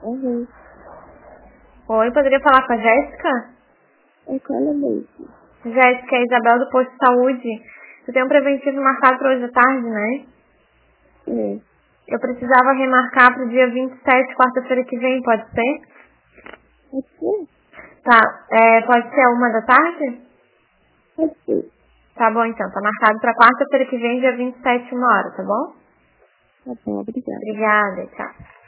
Uhum. Oi, poderia falar com a Jéssica? É com ela mesmo. Jéssica, é a Isabel do Posto de Saúde. Tu tem um preventivo marcado para hoje à tarde, né? É. Eu precisava remarcar para o dia 27, quarta-feira que vem, pode ser? Pode ser? Tá, pode ser 1h da tarde? Pode ser. Tá bom então, tá marcado para quarta-feira que vem, dia 27, 1h, tá bom? Tá bom, obrigada. Obrigada, tchau.